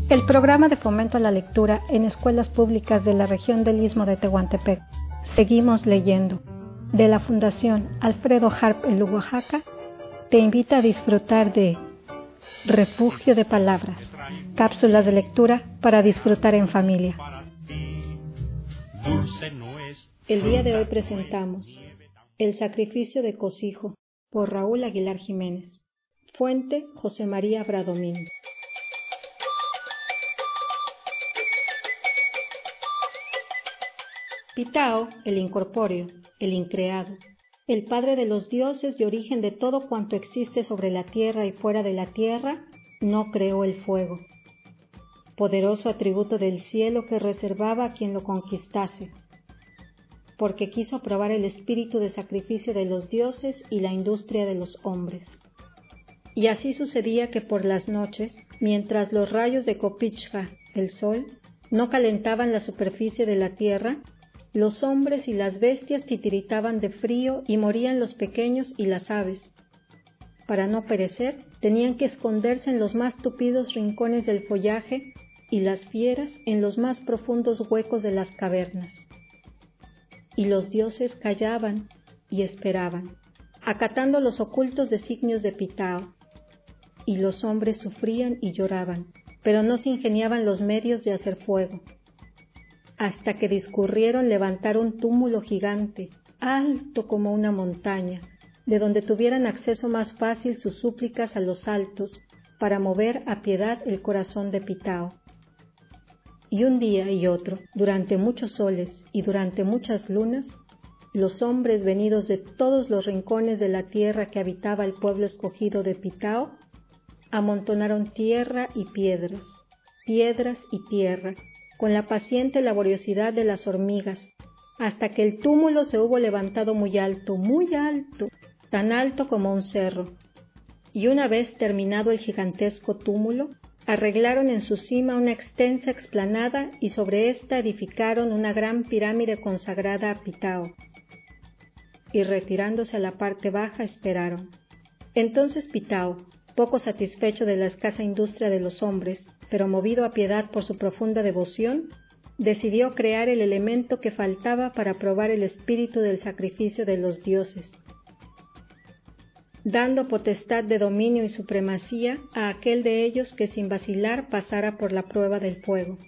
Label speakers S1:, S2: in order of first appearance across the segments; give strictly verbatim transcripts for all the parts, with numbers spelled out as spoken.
S1: El programa de fomento a la lectura en escuelas públicas de la región del Istmo de Tehuantepec, Seguimos Leyendo, de la Fundación Alfredo Harp en Oaxaca, te invita a disfrutar de Refugio de Palabras, cápsulas de lectura para disfrutar en familia. El día de hoy presentamos El sacrificio de Cosijo, por Raúl Aguilar Jiménez. Fuente, José María Bradomín. Pitao, el incorpóreo, el increado, el padre de los dioses y origen de todo cuanto existe sobre la tierra y fuera de la tierra, no creó el fuego, poderoso atributo del cielo que reservaba a quien lo conquistase, porque quiso probar el espíritu de sacrificio de los dioses y la industria de los hombres. Y así sucedía que por las noches, mientras los rayos de Copichja, el sol, no calentaban la superficie de la tierra, los hombres y las bestias titiritaban de frío y morían los pequeños y las aves. Para no perecer, tenían que esconderse en los más tupidos rincones del follaje y las fieras en los más profundos huecos de las cavernas. Y los dioses callaban y esperaban, acatando los ocultos designios de Pitao. Y los hombres sufrían y lloraban, pero no se ingeniaban los medios de hacer fuego. Hasta que discurrieron levantar un túmulo gigante, alto como una montaña, de donde tuvieran acceso más fácil sus súplicas a los altos, para mover a piedad el corazón de Pitao. Y un día y otro, durante muchos soles y durante muchas lunas, los hombres venidos de todos los rincones de la tierra que habitaba el pueblo escogido de Pitao, amontonaron tierra y piedras, piedras y tierra, con la paciente laboriosidad de las hormigas, hasta que el túmulo se hubo levantado muy alto, muy alto, tan alto como un cerro. Y una vez terminado el gigantesco túmulo, arreglaron en su cima una extensa explanada y sobre ésta edificaron una gran pirámide consagrada a Pitao. Y retirándose a la parte baja esperaron. Entonces Pitao, poco satisfecho de la escasa industria de los hombres, pero movido a piedad por su profunda devoción, decidió crear el elemento que faltaba para probar el espíritu del sacrificio de los dioses, dando potestad de dominio y supremacía a aquel de ellos que sin vacilar pasara por la prueba del fuego.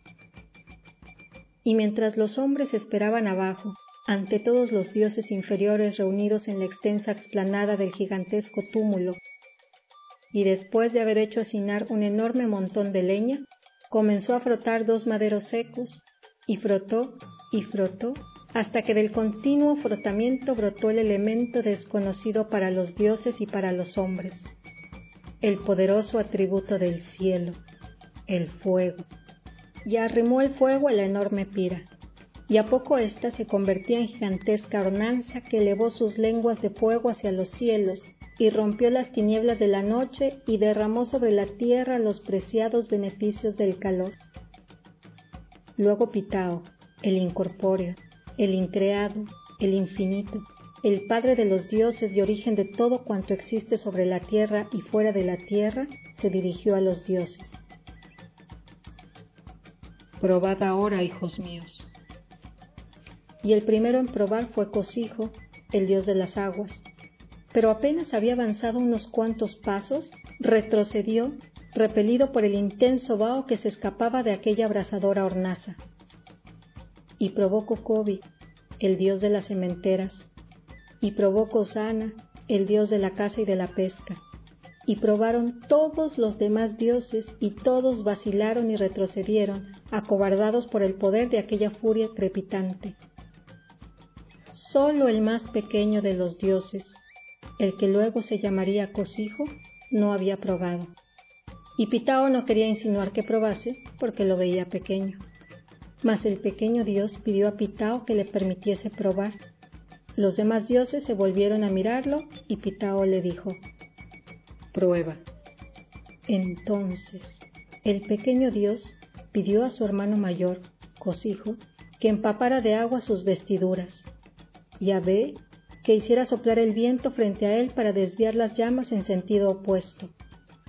S1: Y mientras los hombres esperaban abajo, ante todos los dioses inferiores reunidos en la extensa explanada del gigantesco túmulo, y después de haber hecho hacinar un enorme montón de leña, comenzó a frotar dos maderos secos, y frotó y frotó, hasta que del continuo frotamiento brotó el elemento desconocido para los dioses y para los hombres, el poderoso atributo del cielo, el fuego. Y arrimó el fuego a la enorme pira, y a poco ésta se convertía en gigantesca hornanza que elevó sus lenguas de fuego hacia los cielos, y rompió las tinieblas de la noche y derramó sobre la tierra los preciados beneficios del calor. Luego Pitao, el incorpóreo, el increado, el infinito, el padre de los dioses y origen de todo cuanto existe sobre la tierra y fuera de la tierra, se dirigió a los dioses. Probad ahora, hijos míos. Y el primero en probar fue Cosijo, el dios de las aguas. Pero apenas había avanzado unos cuantos pasos, retrocedió, repelido por el intenso vaho que se escapaba de aquella abrasadora hornaza. Y probó Cocobi, el dios de las sementeras, y probó Cosana, el dios de la caza y de la pesca, y probaron todos los demás dioses, y todos vacilaron y retrocedieron, acobardados por el poder de aquella furia crepitante. Solo el más pequeño de los dioses, el que luego se llamaría Cosijo, no había probado. Y Pitao no quería insinuar que probase, porque lo veía pequeño. Mas el pequeño dios pidió a Pitao que le permitiese probar. Los demás dioses se volvieron a mirarlo, y Pitao le dijo: «Prueba». Entonces, el pequeño dios pidió a su hermano mayor, Cosijo, que empapara de agua sus vestiduras, y a Be que hiciera soplar el viento frente a él para desviar las llamas en sentido opuesto.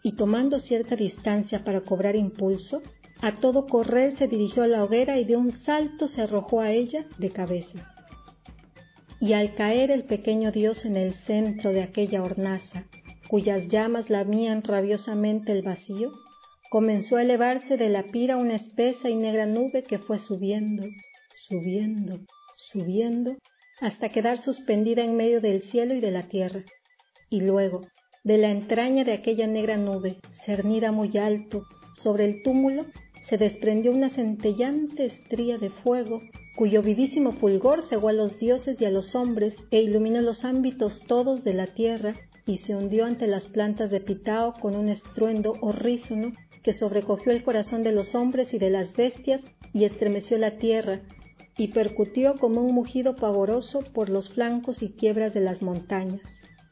S1: y tomando cierta distancia para cobrar impulso, a todo correr se dirigió a la hoguera y de un salto se arrojó a ella de cabeza. Y al caer el pequeño dios en el centro de aquella hornaza, cuyas llamas lamían rabiosamente el vacío, comenzó a elevarse de la pira una espesa y negra nube que fue subiendo, subiendo, subiendo, hasta quedar suspendida en medio del cielo y de la tierra. Y luego, de la entraña de aquella negra nube, cernida muy alto, sobre el túmulo, se desprendió una centellante estría de fuego, cuyo vivísimo fulgor cegó a los dioses y a los hombres e iluminó los ámbitos todos de la tierra, y se hundió ante las plantas de Pitao con un estruendo horrísono que sobrecogió el corazón de los hombres y de las bestias y estremeció la tierra, y percutió como un mugido pavoroso por los flancos y quiebras de las montañas.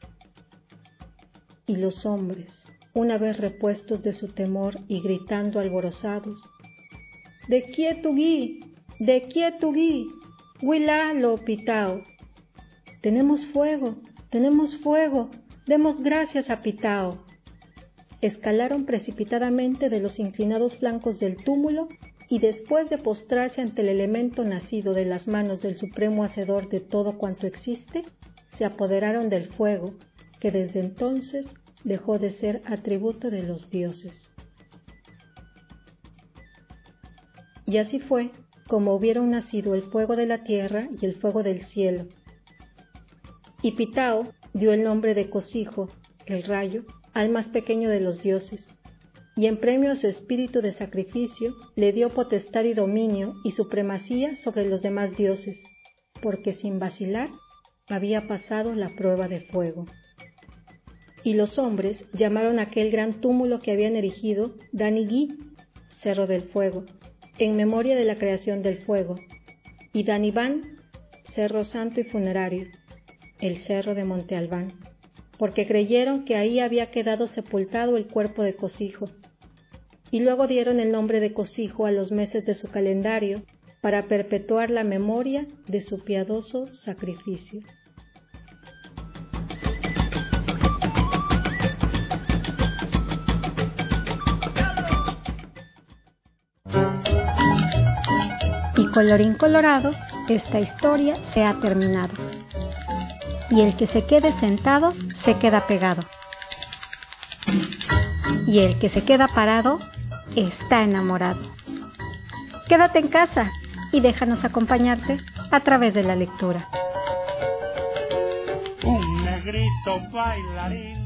S1: Y los hombres, una vez repuestos de su temor y gritando alborozados, «¡De quietugui! ¡De quietugui! ¡Huilalo, Pitao! ¡Tenemos fuego! ¡Tenemos fuego! ¡Demos gracias a Pitao!». Escalaron precipitadamente de los inclinados flancos del túmulo y después de postrarse ante el elemento nacido de las manos del supremo hacedor de todo cuanto existe, se apoderaron del fuego, que desde entonces dejó de ser atributo de los dioses. Y así fue como hubieron nacido el fuego de la tierra y el fuego del cielo. Y Pitao dio el nombre de Cosijo, el rayo, al más pequeño de los dioses, y en premio a su espíritu de sacrificio le dio potestad y dominio y supremacía sobre los demás dioses, porque sin vacilar había pasado la prueba de fuego. Y los hombres llamaron a aquel gran túmulo que habían erigido Danigui, Cerro del Fuego, en memoria de la creación del fuego, y Danibán, Cerro Santo y Funerario, el Cerro de Monte Albán, porque creyeron que ahí había quedado sepultado el cuerpo de Cosijo, y luego dieron el nombre de Cosijo a los meses de su calendario para perpetuar la memoria de su piadoso sacrificio.
S2: Y colorín colorado, esta historia se ha terminado. Y el que se quede sentado, se queda pegado. Y el que se queda parado, está enamorado. Quédate en casa y déjanos acompañarte a través de la lectura.
S3: Un negrito bailarín